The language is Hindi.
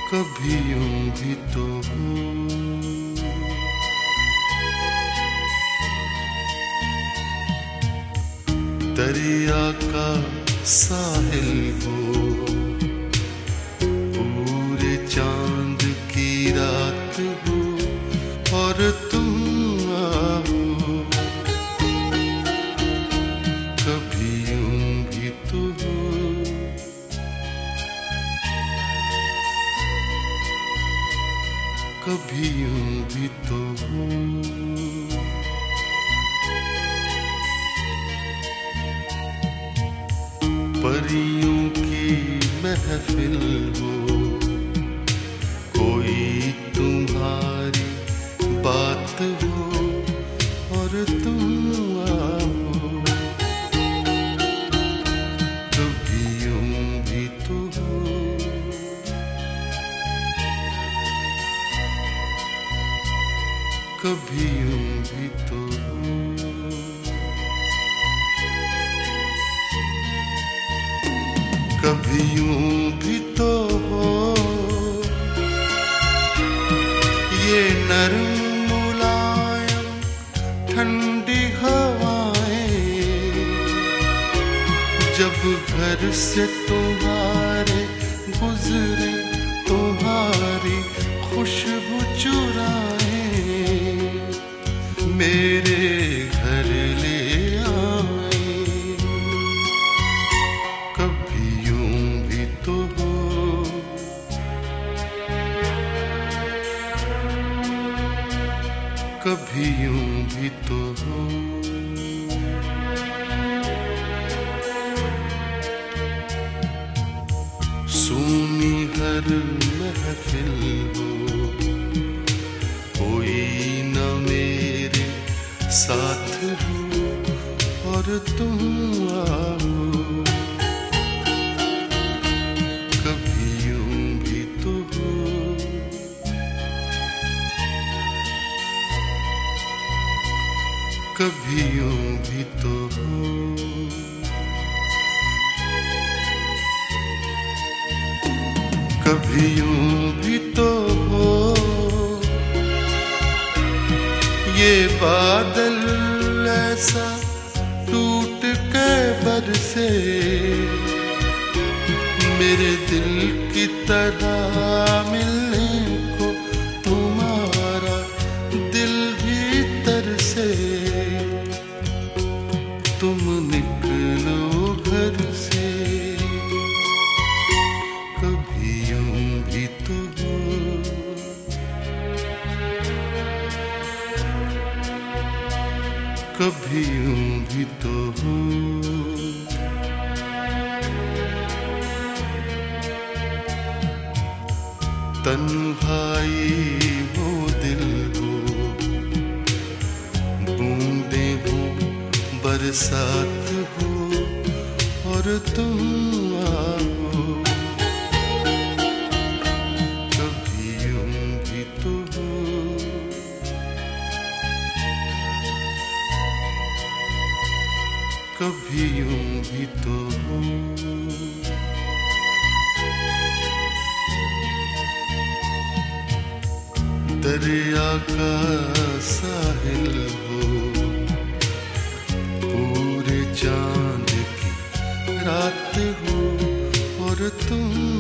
कभी यूं भी तो हो। दरिया का साहिल हो, पूरे चांद की रात हो और तुम आओ, कभी यूं भी तो हो। कभी यूं भी तो हो। परियों की महफिल हो, कोई तुम्हारी बात हो और तुम आओ, कभी यूं भी तो हो। कभी यूं भी तो हो। कभी यूं भी तो हो। ये नरम मुलायम ठंडी हवाएं जब घर से तुम्हारे गुजरे, तुम्हारी खुशबू चुराए मेरे घर ले आए, कभी यूं भी तो हो। कभी यूं भी तो हो। सूनी हर महफिल हो, कोई न मेरे साथ हो और तुम आओ, कभी यूं भी तो हो। कभी यूं भी तो हो। कभी यूं भी तो हो। ये बादल ऐसा टूट के बरसे मेरे दिल की तरह मिलने को, तुम्हारा दिल भी तरसे, तुम निकलो घर से, कभी यूं भी तो हो। कभी यूं भी तो हो। तन्हाई हो दिल हो, बूंदे हो बरसात हो और तुम आओ, कभी यूं भी तो हो। कभी यूं भी तो हो। दरिया का साहिल हो, पूरे चांद की रात हो और तुम